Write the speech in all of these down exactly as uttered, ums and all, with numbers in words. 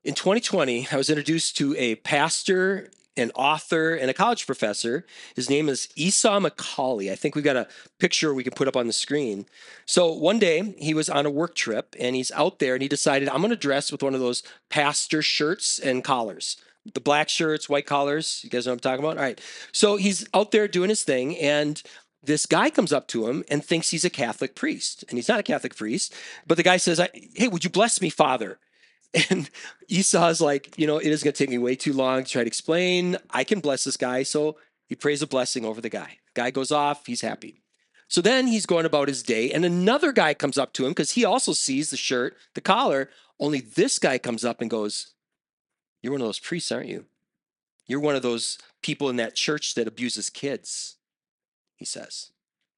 In twenty twenty, I was introduced to a pastor, an author, and a college professor. His name is Esau McCaulley. I think we've got a picture we can put up on the screen. So one day he was on a work trip and he's out there and he decided, I'm going to dress with one of those pastor shirts and collars. The black shirts, white collars. You guys know what I'm talking about? All right. So he's out there doing his thing and this guy comes up to him and thinks he's a Catholic priest. And he's not a Catholic priest, but the guy says, hey, would you bless me, Father? And Esau's like, you know, it is going to take me way too long to try to explain. I can bless this guy. So he prays a blessing over the guy. Guy goes off. He's happy. So then he's going about his day. And another guy comes up to him because he also sees the shirt, the collar. Only this guy comes up and goes, you're one of those priests, aren't you? You're one of those people in that church that abuses kids, he says.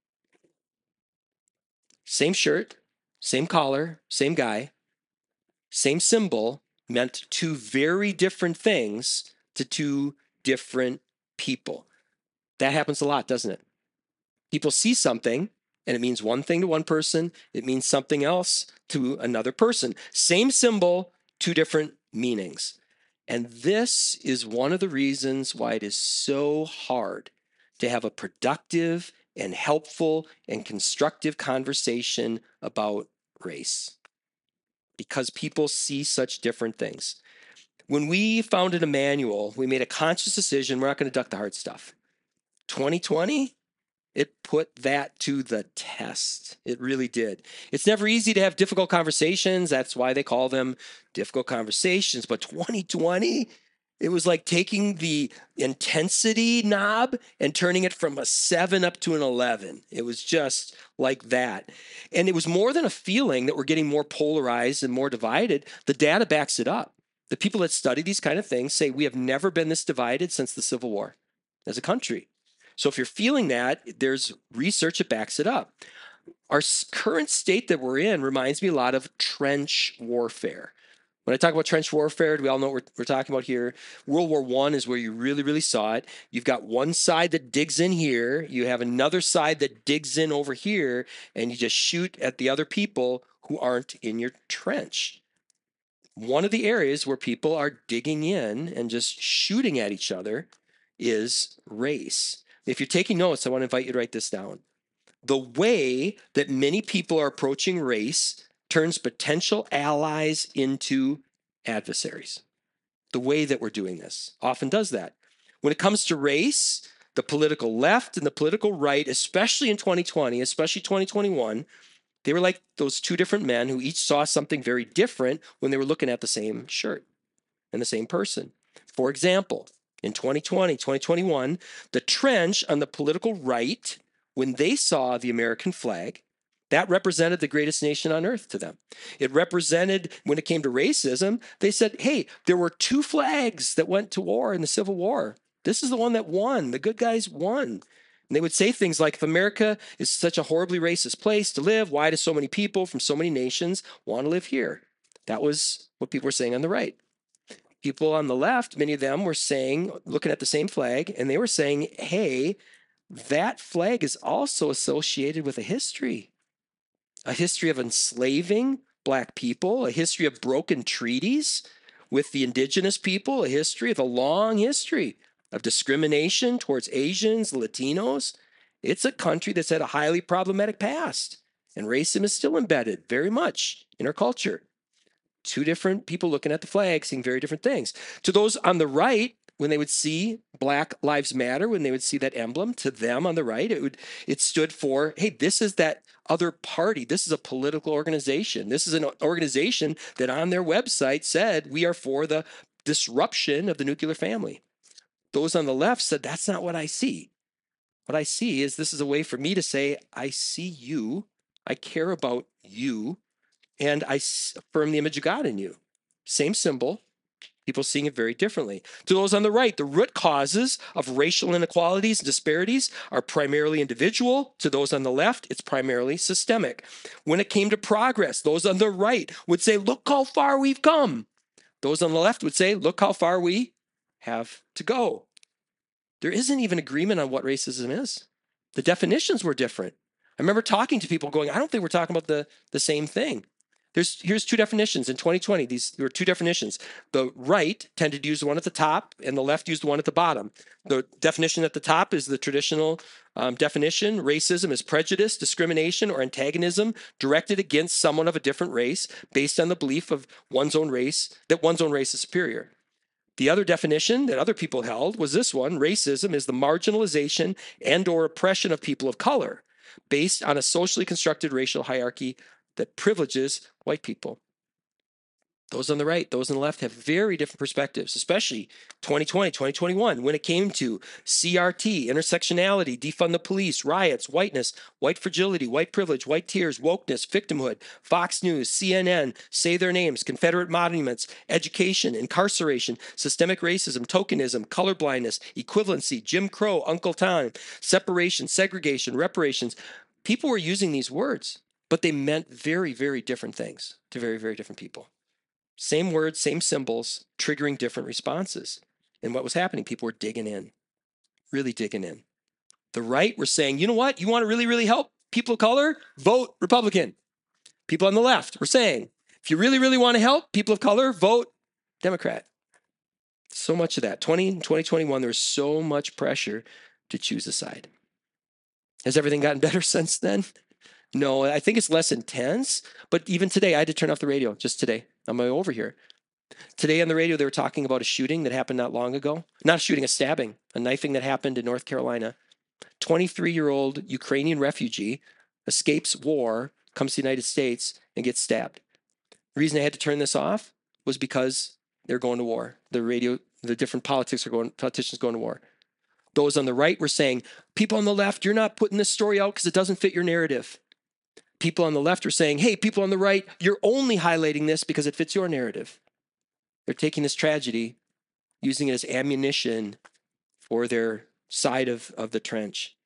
Same shirt, same collar, same guy. Same symbol meant two very different things to two different people. That happens a lot, doesn't it? People see something and it means one thing to one person, it means something else to another person. Same symbol, two different meanings. And this is one of the reasons why it is so hard to have a productive and helpful and constructive conversation about race. Because people see such different things. When we founded Emmanuel, we made a conscious decision, we're not going to duck the hard stuff. twenty twenty, it put that to the test. It really did. It's never easy to have difficult conversations. That's why they call them difficult conversations. But twenty twenty, it was like taking the intensity knob and turning it from a seven up to an eleven. It was just like that. And it was more than a feeling that we're getting more polarized and more divided. The data backs it up. The people that study these kind of things say we have never been this divided since the Civil War as a country. So if you're feeling that, there's research that backs it up. Our current state that we're in reminds me a lot of trench warfare. When I talk about trench warfare, do we all know what we're, we're talking about here? World War One is where you really, really saw it. You've got one side that digs in here. You have another side that digs in over here, and you just shoot at the other people who aren't in your trench. One of the areas where people are digging in and just shooting at each other is race. If you're taking notes, I want to invite you to write this down. The way that many people are approaching race turns potential allies into adversaries. The way that we're doing this often does that. When it comes to race, the political left and the political right, especially in twenty twenty, especially twenty twenty-one, they were like those two different men who each saw something very different when they were looking at the same shirt and the same person. For example, in twenty twenty, twenty twenty-one, the trench on the political right, when they saw the American flag, that represented the greatest nation on earth to them. It represented, when it came to racism, they said, hey, there were two flags that went to war in the Civil War. This is the one that won. The good guys won. And they would say things like, if America is such a horribly racist place to live, why do so many people from so many nations want to live here? That was what people were saying on the right. People on the left, many of them were saying, looking at the same flag, and they were saying, hey, that flag is also associated with a history. A history of enslaving Black people, a history of broken treaties with the indigenous people, a history of a long history of discrimination towards Asians, Latinos. It's a country that's had a highly problematic past, and racism is still embedded very much in our culture. Two different people looking at the flag, seeing very different things. To those on the right, when they would see Black Lives Matter, when they would see that emblem, to them on the right, it would it stood for, hey, this is that other party. This is a political organization. This is an organization that on their website said, we are for the disruption of the nuclear family. Those on the left said, that's not what I see. What I see is this is a way for me to say, I see you, I care about you, and I affirm the image of God in you. Same symbol, people seeing it very differently. To those on the right, the root causes of racial inequalities and disparities are primarily individual. To those on the left, it's primarily systemic. When it came to progress, those on the right would say, look how far we've come. Those on the left would say, look how far we have to go. There isn't even agreement on what racism is. The definitions were different. I remember talking to people going, I don't think we're talking about the, the same thing. There's here's two definitions in twenty twenty. These there were two definitions. The right tended to use the one at the top, and the left used the one at the bottom. The definition at the top is the traditional um, definition. Racism is prejudice, discrimination, or antagonism directed against someone of a different race based on the belief of one's own race that one's own race is superior. The other definition that other people held was this one: racism is the marginalization and or oppression of people of color based on a socially constructed racial hierarchy that privileges white people. Those on the right, those on the left have very different perspectives, especially twenty twenty, twenty twenty-one, when it came to C R T, intersectionality, defund the police, riots, whiteness, white fragility, white privilege, white tears, wokeness, victimhood, Fox News, C N N, say their names, Confederate monuments, education, incarceration, systemic racism, tokenism, colorblindness, equivalency, Jim Crow, Uncle Tom, separation, segregation, reparations. People were using these words, but they meant very, very different things to very, very different people. Same words, same symbols, triggering different responses. And what was happening? People were digging in, really digging in. The right were saying, you know what? You want to really, really help people of color? Vote Republican. People on the left were saying, if you really, really want to help people of color, vote Democrat. So much of that. twenty, twenty twenty-one, there was so much pressure to choose a side. Has everything gotten better since then? No, I think it's less intense. But even today, I had to turn off the radio just today on my way over here. Today on the radio, they were talking about a shooting that happened not long ago. Not a shooting, a stabbing, a knifing that happened in North Carolina. twenty-three-year-old Ukrainian refugee escapes war, comes to the United States, and gets stabbed. The reason I had to turn this off was because they're going to war. The radio, the different politics are going, politicians going to war. Those on the right were saying, people on the left, you're not putting this story out because it doesn't fit your narrative. People on the left are saying, hey, people on the right, you're only highlighting this because it fits your narrative. They're taking this tragedy, using it as ammunition for their side of, of the trench.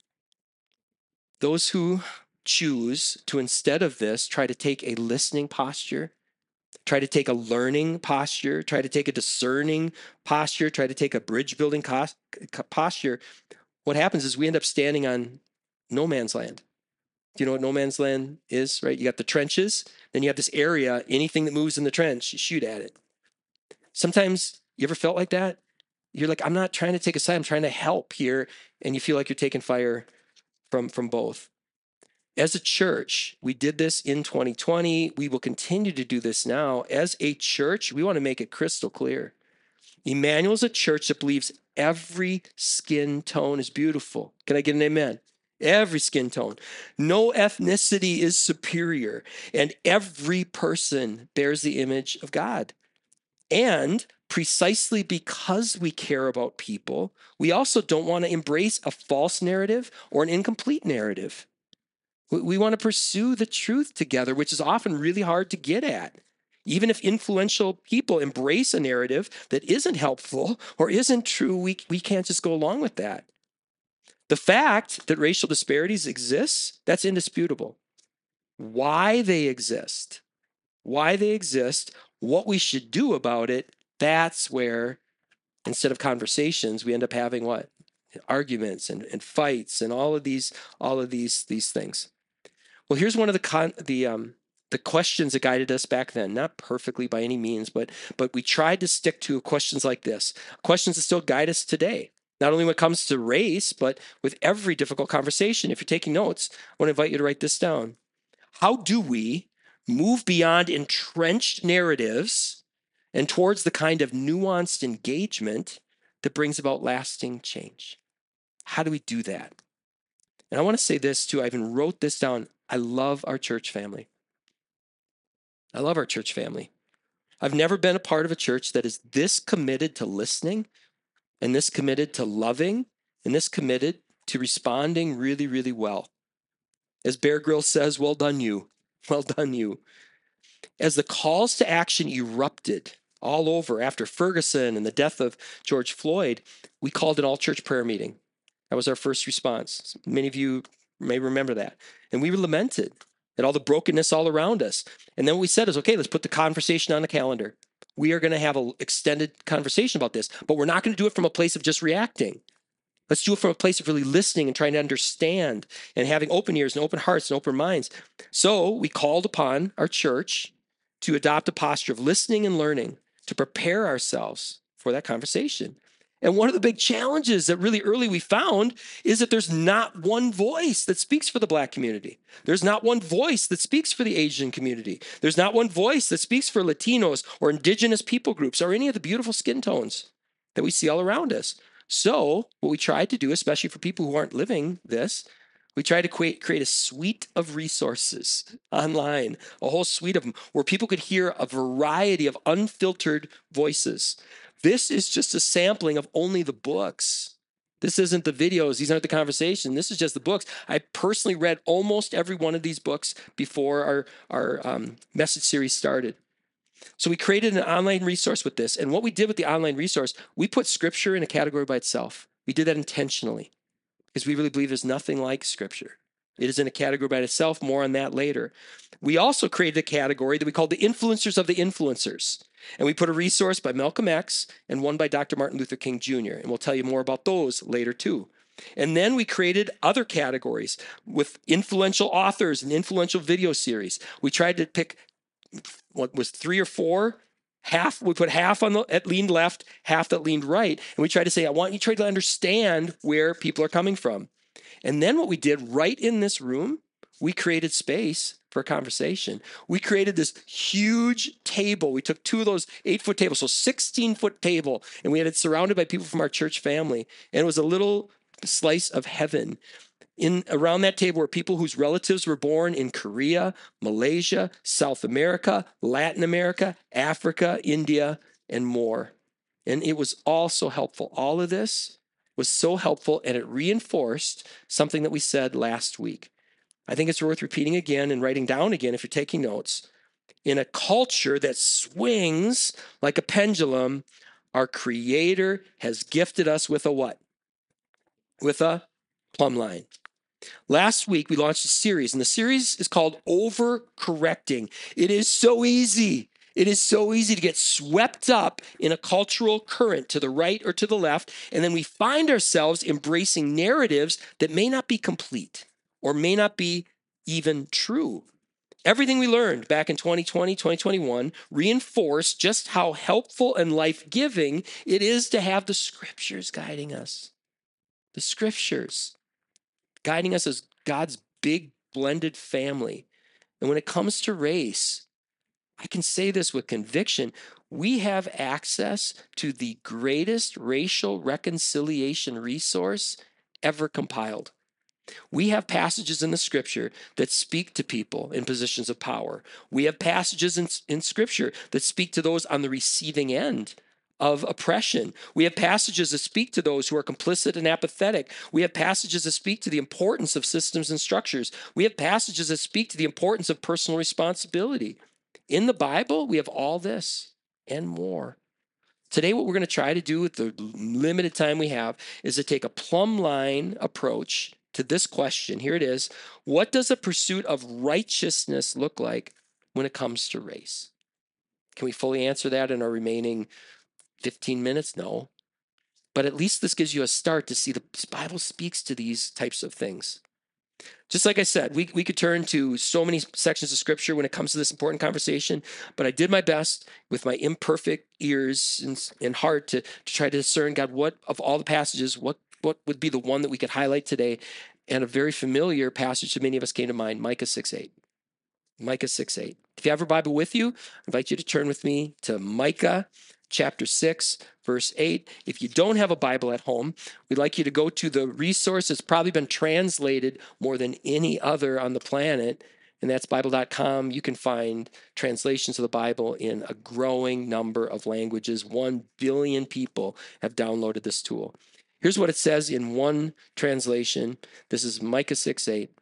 Those who choose to, instead of this, try to take a listening posture, try to take a learning posture, try to take a discerning posture, try to take a bridge building cost, posture, what happens is we end up standing on no man's land. Do you know what no man's land is, right? You got the trenches, then you have this area, anything that moves in the trench, you shoot at it. Sometimes, you ever felt like that? You're like, I'm not trying to take a side, I'm trying to help here, and you feel like you're taking fire from, from both. As a church, we did this in twenty twenty. We will continue to do this now. As a church, we want to make it crystal clear. Emmanuel is a church that believes every skin tone is beautiful. Can I get an amen? Every skin tone. No ethnicity is superior, and every person bears the image of God. And precisely because we care about people, we also don't want to embrace a false narrative or an incomplete narrative. We, we want to pursue the truth together, which is often really hard to get at. Even if influential people embrace a narrative that isn't helpful or isn't true, we, we can't just go along with that. The fact that racial disparities exist, that's indisputable. Why they exist, why they exist, what we should do about it, that's where, instead of conversations, we end up having what? Arguments and, and fights and all of these, all of these, these things. Well, here's one of the con, the um, the questions that guided us back then. Not perfectly by any means, but but we tried to stick to questions like this, questions that still guide us today. Not only when it comes to race, but with every difficult conversation. If you're taking notes, I want to invite you to write this down. How do we move beyond entrenched narratives and towards the kind of nuanced engagement that brings about lasting change? How do we do that? And I want to say this too. I even wrote this down. I love our church family. I love our church family. I've never been a part of a church that is this committed to listening and this committed to loving, and this committed to responding really, really well. As Bear Grylls says, well done you, well done you. As the calls to action erupted all over after Ferguson and the death of George Floyd, we called an all-church prayer meeting. That was our first response. Many of you may remember that. And we lamented at all the brokenness all around us. And then what we said is, okay, let's put the conversation on the calendar. We are going to have an extended conversation about this, but we're not going to do it from a place of just reacting. Let's do it from a place of really listening and trying to understand and having open ears and open hearts and open minds. So we called upon our church to adopt a posture of listening and learning to prepare ourselves for that conversation. And one of the big challenges that really early we found is that there's not one voice that speaks for the Black community. There's not one voice that speaks for the Asian community. There's not one voice that speaks for Latinos or indigenous people groups or any of the beautiful skin tones that we see all around us. So what we tried to do, especially for people who aren't living this, we tried to create, create a suite of resources online, a whole suite of them, where people could hear a variety of unfiltered voices. This is just a sampling of only the books. This isn't the videos. These aren't the conversation. This is just the books. I personally read almost every one of these books before our, our um, message series started. So we created an online resource with this. And what we did with the online resource, we put scripture in a category by itself. We did that intentionally because we really believe there's nothing like scripture. It is in a category by itself. More on that later. We also created a category that we called the influencers of the influencers. And we put a resource by Malcolm X and one by Doctor Martin Luther King Junior And we'll tell you more about those later too. And then we created other categories with influential authors and influential video series. We tried to pick what was three or four, half, we put half on the, that leaned left, half that leaned right. And we tried to say, I want you to try to understand where people are coming from. And then what we did right in this room, we created space for a conversation. We created this huge table. We took two of those eight foot tables, so sixteen foot table, and we had it surrounded by people from our church family. And it was a little slice of heaven. In around that table were people whose relatives were born in Korea, Malaysia, South America, Latin America, Africa, India, and more. And it was all so helpful. All of this was so helpful, and it reinforced something that we said last week. I think it's worth repeating again and writing down again if you're taking notes. In a culture that swings like a pendulum, our Creator has gifted us with a what? With a plumb line. Last week, we launched a series, and the series is called Overcorrecting. It is so easy. It is so easy to get swept up in a cultural current to the right or to the left, and then we find ourselves embracing narratives that may not be complete or may not be even true. Everything we learned back in twenty twenty, twenty twenty-one reinforced just how helpful and life-giving it is to have the scriptures guiding us. The scriptures guiding us as God's big blended family. And when it comes to race, I can say this with conviction. We have access to the greatest racial reconciliation resource ever compiled. We have passages in the scripture that speak to people in positions of power. We have passages in, in scripture that speak to those on the receiving end of oppression. We have passages that speak to those who are complicit and apathetic. We have passages that speak to the importance of systems and structures. We have passages that speak to the importance of personal responsibility. In the Bible, we have all this and more. Today, what we're going to try to do with the limited time we have is to take a plumb line approach to this question. Here it is. What does a pursuit of righteousness look like when it comes to race? Can we fully answer that in our remaining fifteen minutes? No. But at least this gives you a start to see the Bible speaks to these types of things. Just like I said, we, we could turn to so many sections of scripture when it comes to this important conversation, but I did my best with my imperfect ears and, and heart to, to try to discern, God, what of all the passages, what, what would be the one that we could highlight today? And a very familiar passage to many of us came to mind, Micah six eight. Micah six eight. If you have your Bible with you, I invite you to turn with me to Micah chapter six, verse eight. If you don't have a Bible at home, we'd like you to go to the resource that's probably been translated more than any other on the planet, and that's Bible dot com. You can find translations of the Bible in a growing number of languages. One billion people have downloaded this tool. Here's what it says in one translation. This is Micah six eight.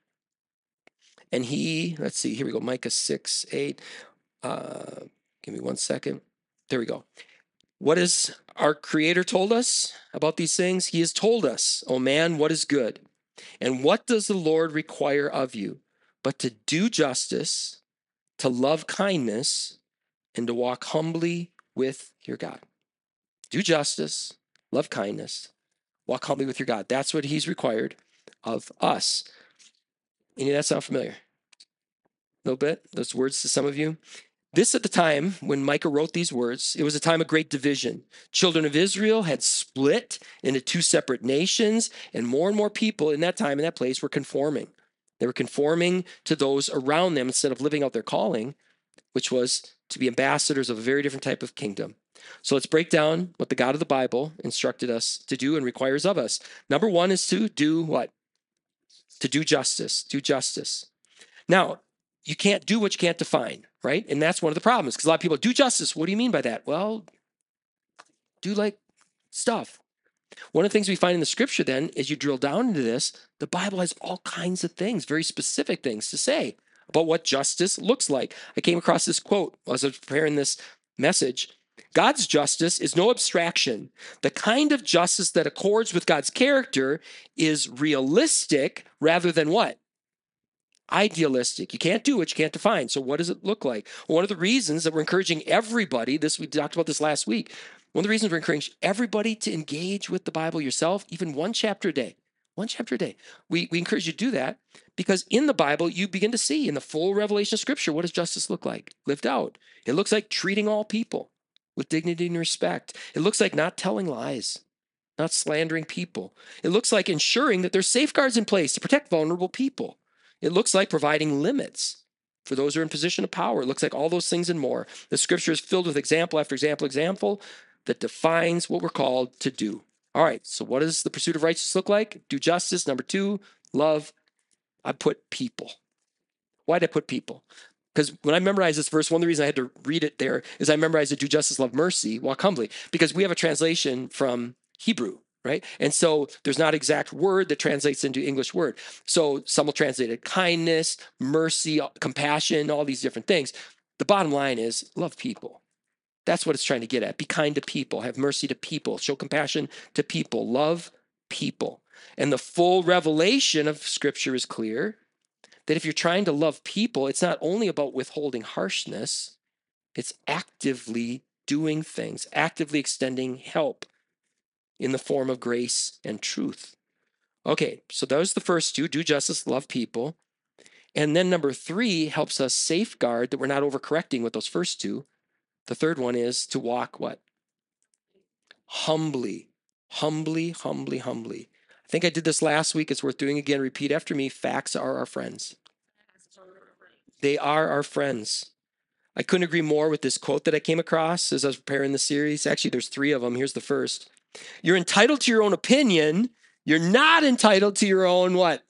And he, let's see, here we go, Micah six eight. Uh, give me one second. There we go. What has our Creator told us about these things? He has told us, oh man, what is good? And what does the Lord require of you? But to do justice, to love kindness, and to walk humbly with your God. Do justice, love kindness, Walk humbly with your God. That's what he's required of us. Any of that sound familiar? A little bit? Those words to some of you? This at the time when Micah wrote these words, it was a time of great division. Children of Israel had split into two separate nations, and more and more people in that time, in that place, were conforming. They were conforming to those around them instead of living out their calling, which was to be ambassadors of a very different type of kingdom. So let's break down what the God of the Bible instructed us to do and requires of us. Number one is to do what? To do justice. Do justice. Now, you can't do what you can't define, right? And that's one of the problems because a lot of people do justice. What do you mean by that? Well, do like stuff. One of the things we find in the scripture then, as you drill down into this, the Bible has all kinds of things, very specific things to say about what justice looks like. I came across this quote as I was preparing this message. God's justice is no abstraction. The kind of justice that accords with God's character is realistic rather than what? Idealistic. You can't do what you can't define. So what does it look like? Well, one of the reasons that we're encouraging everybody, this we talked about this last week, one of the reasons we're encouraging everybody to engage with the Bible yourself, even one chapter a day, one chapter a day. We, we encourage you to do that because in the Bible, you begin to see in the full revelation of Scripture, what does justice look like? Lived out. It looks like treating all people with dignity and respect. It looks like not telling lies, not slandering people. It looks like ensuring that there's safeguards in place to protect vulnerable people. It looks like providing limits for those who are in position of power. It looks like all those things and more. The scripture is filled with example after example, example that defines what we're called to do. All right, so what does the pursuit of righteousness look like? Do justice. Number two, love. I put people. Why did I put people? Because when I memorized this verse, one of the reasons I had to read it there is I memorized it, do justice, love mercy, walk humbly. Because we have a translation from Hebrew, right? And so there's not exact word that translates into English word. So some will translate it kindness, mercy, compassion, all these different things. The bottom line is love people. That's what it's trying to get at. Be kind to people, have mercy to people, show compassion to people, love people. And the full revelation of Scripture is clear that if you're trying to love people, it's not only about withholding harshness, it's actively doing things, actively extending help in the form of grace and truth. Okay, so those are the first two, do justice, love people. And then number three helps us safeguard that we're not overcorrecting with those first two. The third one is to walk what? Humbly, humbly, humbly, humbly. I think I did this last week. It's worth doing again. Repeat after me. Facts are our friends. They are our friends. I couldn't agree more with this quote that I came across as I was preparing the series. Actually, there's three of them. Here's the first. You're entitled to your own opinion. You're not entitled to your own what?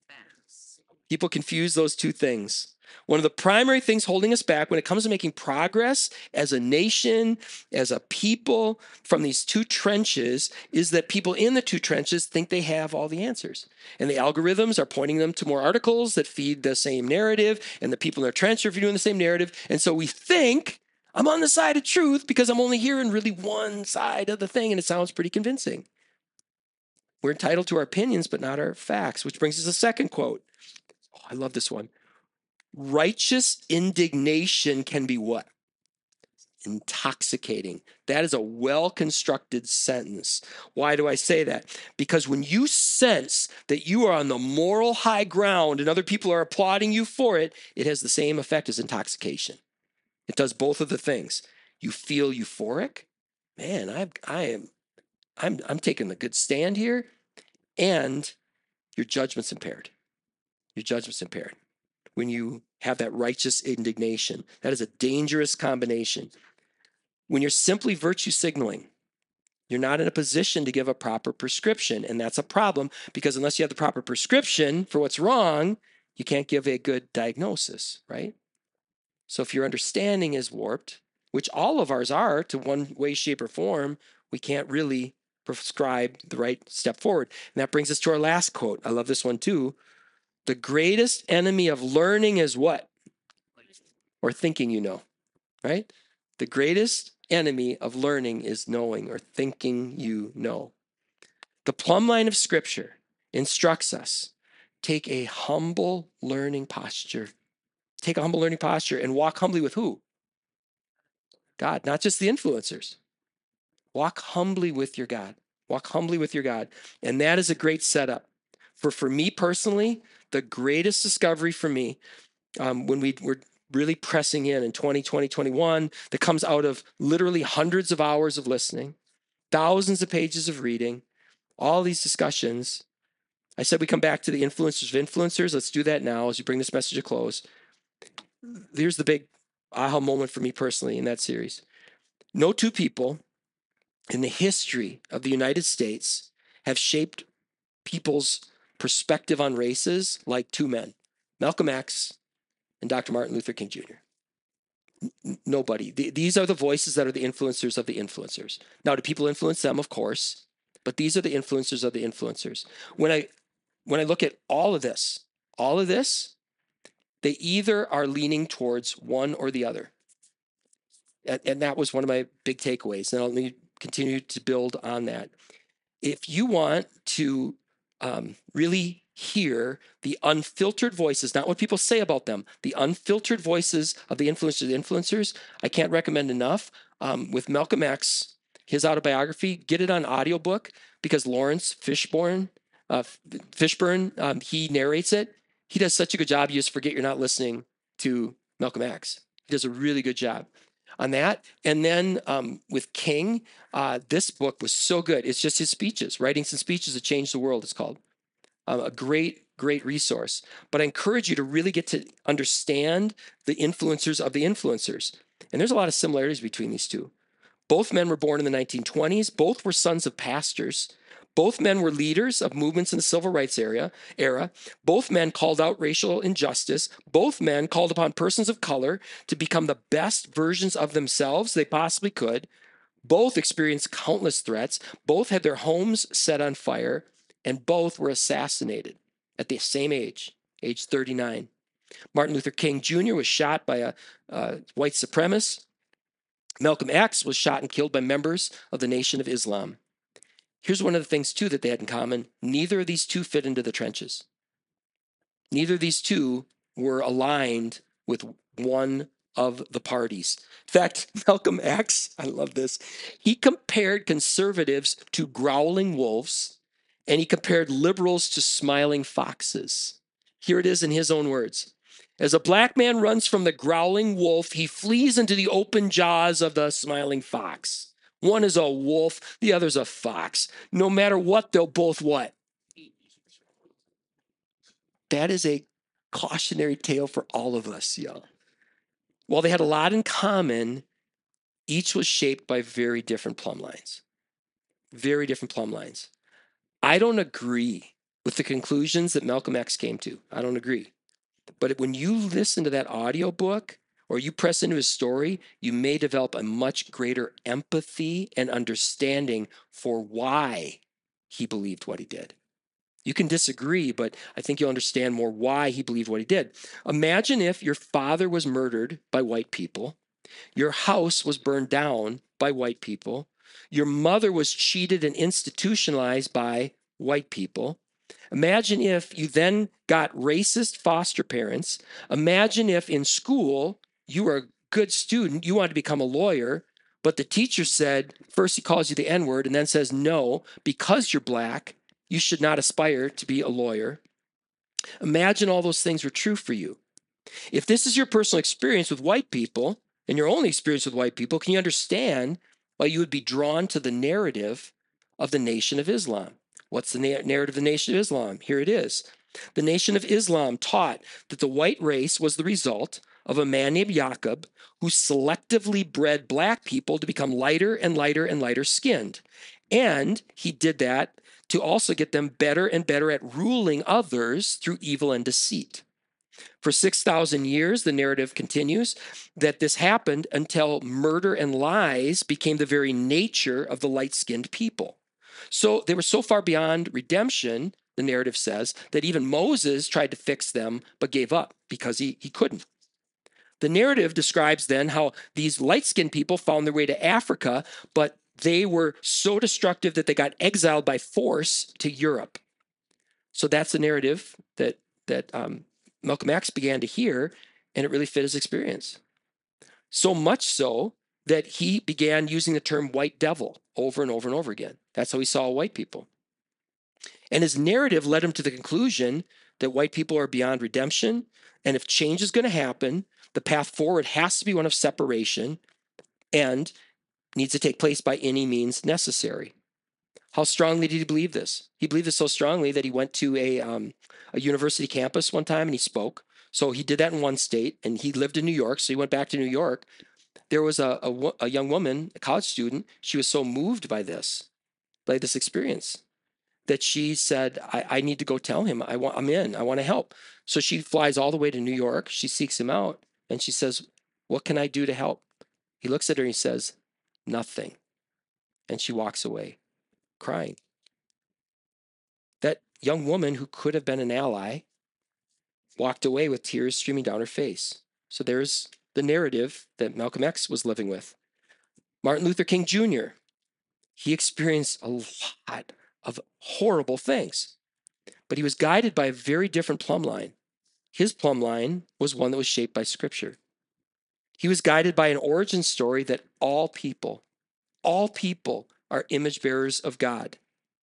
People confuse those two things. One of the primary things holding us back when it comes to making progress as a nation, as a people from these two trenches is that people in the two trenches think they have all the answers. And the algorithms are pointing them to more articles that feed the same narrative, and the people in their trench are doing the same narrative. And so we think I'm on the side of truth because I'm only hearing really one side of the thing, and it sounds pretty convincing. We're entitled to our opinions, but not our facts, which brings us to the second quote. Oh, I love this one. Righteous indignation can be what? Intoxicating. That is a well-constructed sentence. Why do I say that? Because when you sense that you are on the moral high ground and other people are applauding you for it, it has the same effect as intoxication. It does both of the things. You feel euphoric. Man, I, I am, I'm, I'm taking a good stand here, and your judgment's impaired. Your judgment's impaired. When you have that righteous indignation. That is a dangerous combination. When you're simply virtue signaling, you're not in a position to give a proper prescription. And that's a problem because unless you have the proper prescription for what's wrong, you can't give a good diagnosis, right? So if your understanding is warped, which all of ours are to one way, shape, or form, we can't really prescribe the right step forward. And that brings us to our last quote. I love this one too. The greatest enemy of learning is what? Or thinking you know, right? The greatest enemy of learning is knowing or thinking you know. The plumb line of Scripture instructs us, take a humble learning posture. Take a humble learning posture and walk humbly with who? God, not just the influencers. Walk humbly with your God. Walk humbly with your God. And that is a great setup. For, for me personally, the greatest discovery for me um, when we were really pressing in in twenty twenty, twenty-one, that comes out of literally hundreds of hours of listening, thousands of pages of reading, all these discussions. I said we come back to the influencers of influencers. Let's do that now as we bring this message to close. Here's the big aha moment for me personally in that series. No two people in the history of the United States have shaped people's perspective on races like two men, Malcolm X and Doctor Martin Luther King Junior N- nobody. Th- these are the voices that are the influencers of the influencers. Now, do people influence them? Of course, but these are the influencers of the influencers. When I when I look at all of this, all of this, they either are leaning towards one or the other. And, and that was one of my big takeaways. And let me continue to build on that. If you want to um, really hear the unfiltered voices, not what people say about them, the unfiltered voices of the influencers, the influencers, I can't recommend enough. Um, with Malcolm X, his autobiography, get it on audiobook because Lawrence Fishburne, uh, Fishburne, um, he narrates it. He does such a good job, you just forget you're not listening to Malcolm X. He does a really good job on that. And then um, with King, uh, this book was so good. It's just his speeches, writings and speeches that changed the world, it's called. Um, a great, great resource. But I encourage you to really get to understand the influencers of the influencers. And there's a lot of similarities between these two. Both men were born in the nineteen twenties. Both were sons of pastors. Both men were leaders of movements in the civil rights era. era. Both men called out racial injustice. Both men called upon persons of color to become the best versions of themselves they possibly could. Both experienced countless threats. Both had their homes set on fire. And both were assassinated at the same age, age thirty-nine. Martin Luther King Junior was shot by a uh, white supremacist. Malcolm X was shot and killed by members of the Nation of Islam. Here's one of the things, too, that they had in common. Neither of these two fit into the trenches. Neither of these two were aligned with one of the parties. In fact, Malcolm X, I love this, he compared conservatives to growling wolves, and he compared liberals to smiling foxes. Here it is in his own words. As a black man runs from the growling wolf, he flees into the open jaws of the smiling fox. One is a wolf, the other's a fox. No matter what, they'll both what? That is a cautionary tale for all of us, y'all. While they had a lot in common, each was shaped by very different plumb lines. Very different plumb lines. I don't agree with the conclusions that Malcolm X came to. I don't agree. But when you listen to that audiobook or you press into his story, you may develop a much greater empathy and understanding for why he believed what he did. You can disagree, but I think you'll understand more why he believed what he did. Imagine if your father was murdered by white people, your house was burned down by white people, your mother was cheated and institutionalized by white people. Imagine if you then got racist foster parents. Imagine if in school you were a good student, you wanted to become a lawyer, but the teacher said, first he calls you the N-word and then says, no, because you're black, you should not aspire to be a lawyer. Imagine all those things were true for you. If this is your personal experience with white people and your only experience with white people, can you understand why you would be drawn to the narrative of the Nation of Islam? What's the na- narrative of the Nation of Islam? Here it is. The Nation of Islam taught that the white race was the result of a man named Yaqub who selectively bred black people to become lighter and lighter and lighter skinned. And he did that to also get them better and better at ruling others through evil and deceit. For six thousand years, the narrative continues that this happened until murder and lies became the very nature of the light-skinned people. So they were so far beyond redemption, the narrative says, that even Moses tried to fix them but gave up because he, he couldn't. The narrative describes then how these light-skinned people found their way to Africa, but they were so destructive that they got exiled by force to Europe. So that's the narrative that that um, Malcolm X began to hear, and it really fit his experience. So much so that he began using the term white devil over and over and over again. That's how he saw white people. And his narrative led him to the conclusion that white people are beyond redemption. And if change is going to happen, the path forward has to be one of separation and needs to take place by any means necessary. How strongly did he believe this? He believed this so strongly that he went to a, um, a university campus one time and he spoke. So he did that in one state, and he lived in New York. So he went back to New York. There was a, a, a young woman, a college student. She was so moved by this, by this experience, that she said, I, I need to go tell him. I want, I'm in. I want to help. So she flies all the way to New York. She seeks him out, and she says, what can I do to help? He looks at her and he says, nothing. And she walks away crying. That young woman, who could have been an ally, walked away with tears streaming down her face. So there's the narrative that Malcolm X was living with. Martin Luther King Junior, he experienced a lot of horrible things, but he was guided by a very different plumb line. His plumb line was one that was shaped by Scripture. He was guided by an origin story that all people, all people are image bearers of God.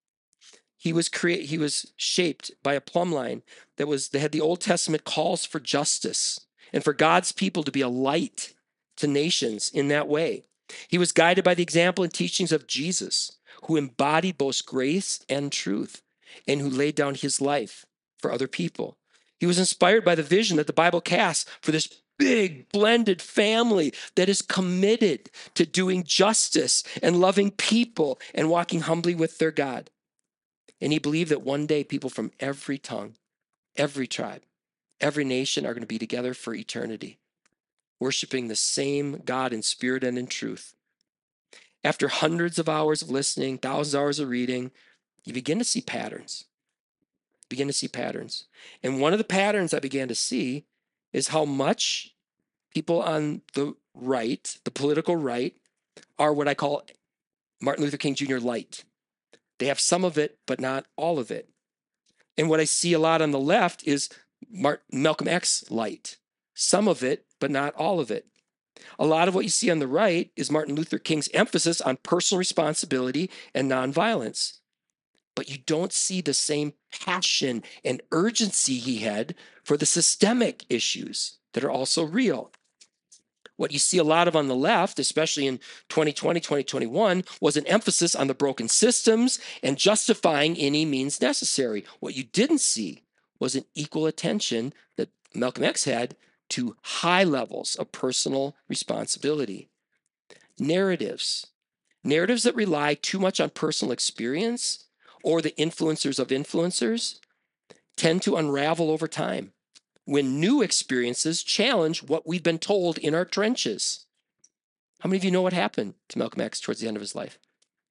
He was create, he was shaped by a plumb line that was that had the Old Testament calls for justice and for God's people to be a light to nations in that way. He was guided by the example and teachings of Jesus, who embodied both grace and truth, and who laid down his life for other people. He was inspired by the vision that the Bible casts for this big blended family that is committed to doing justice and loving people and walking humbly with their God. And he believed that one day people from every tongue, every tribe, every nation are going to be together for eternity, worshiping the same God in spirit and in truth. After hundreds of hours of listening, thousands of hours of reading, you begin to see patterns. Begin to see patterns. And one of the patterns I began to see is how much people on the right, the political right, are what I call Martin Luther King Junior light. They have some of it, but not all of it. And what I see a lot on the left is Martin, Malcolm X light. Some of it, but not all of it. A lot of what you see on the right is Martin Luther King's emphasis on personal responsibility and nonviolence. But you don't see the same passion and urgency he had for the systemic issues that are also real. What you see a lot of on the left, especially in twenty twenty, twenty twenty-one, was an emphasis on the broken systems and justifying any means necessary. What you didn't see was an equal attention that Malcolm X had to high levels of personal responsibility. Narratives. Narratives that rely too much on personal experience or the influencers of influencers tend to unravel over time when new experiences challenge what we've been told in our trenches. How many of you know what happened to Malcolm X towards the end of his life?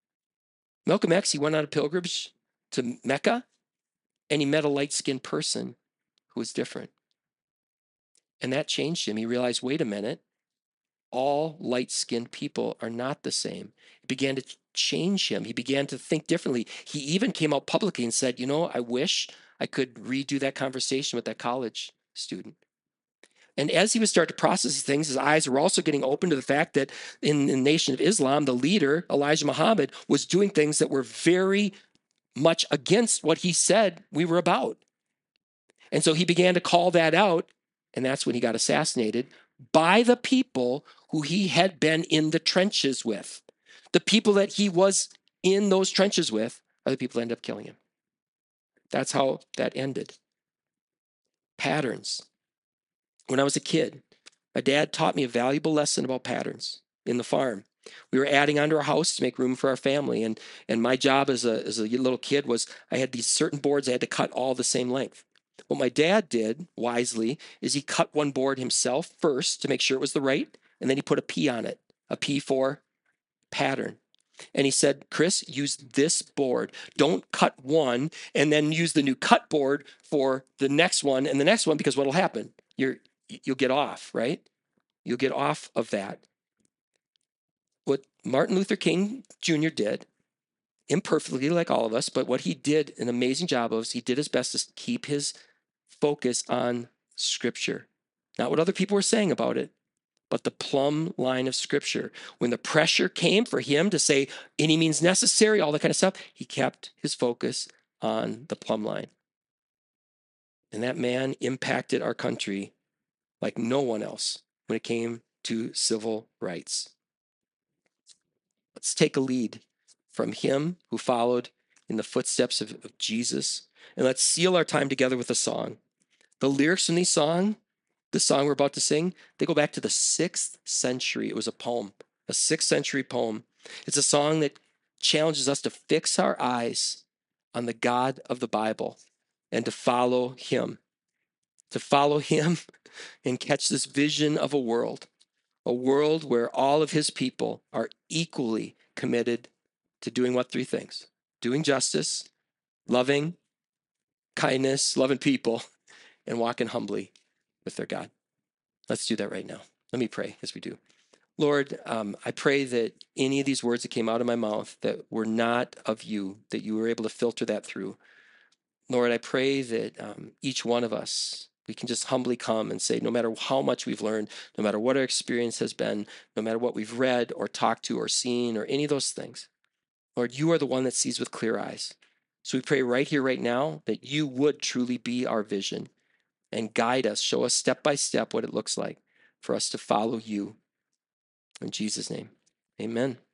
Malcolm X, he went on a pilgrimage to Mecca, and he met a light-skinned person who was different. And that changed him. He realized, wait a minute, all light-skinned people are not the same. It began to change him. He began to think differently. He even came out publicly and said, you know, I wish I could redo that conversation with that college student. And as he would start to process these things, his eyes were also getting open to the fact that in the Nation of Islam, the leader, Elijah Muhammad, was doing things that were very much against what he said we were about. And so he began to call that out, and that's when he got assassinated by the people who he had been in the trenches with. The people that he was in those trenches with are the people that ended up killing him. That's how that ended. Patterns. When I was a kid, my dad taught me a valuable lesson about patterns in the farm. We were adding onto our house to make room for our family. And, and my job as a, as a little kid was I had these certain boards I had to cut all the same length. What my dad did wisely is he cut one board himself first to make sure it was the right, and then he put a P on it, a P for pattern. And he said, Chris, use this board. Don't cut one and then use the new cut board for the next one and the next one, because what'll happen? You're, you'll get off, right? You'll get off of that. What Martin Luther King Junior did, imperfectly like all of us, but what he did an amazing job of is he did his best to keep his focus on Scripture, not what other people were saying about it, but the plumb line of Scripture. When the pressure came for him to say any means necessary, all that kind of stuff, he kept his focus on the plumb line. And that man impacted our country like no one else when it came to civil rights. Let's take a lead from him who followed in the footsteps of, of Jesus, and let's seal our time together with a song. The lyrics in this song, the song we're about to sing, they go back to the sixth century. It was a poem, a sixth century poem. It's a song that challenges us to fix our eyes on the God of the Bible and to follow him, to follow him and catch this vision of a world, a world where all of his people are equally committed to doing what three things? Doing justice, loving kindness, loving people, and walking humbly with their God. Let's do that right now. Let me pray as we do. Lord, um, I pray that any of these words that came out of my mouth that were not of you, that you were able to filter that through. Lord, I pray that um, each one of us, we can just humbly come and say, no matter how much we've learned, no matter what our experience has been, no matter what we've read or talked to or seen or any of those things, Lord, you are the one that sees with clear eyes. So we pray right here, right now, that you would truly be our vision and guide us, show us step by step what it looks like for us to follow you. In Jesus' name, amen.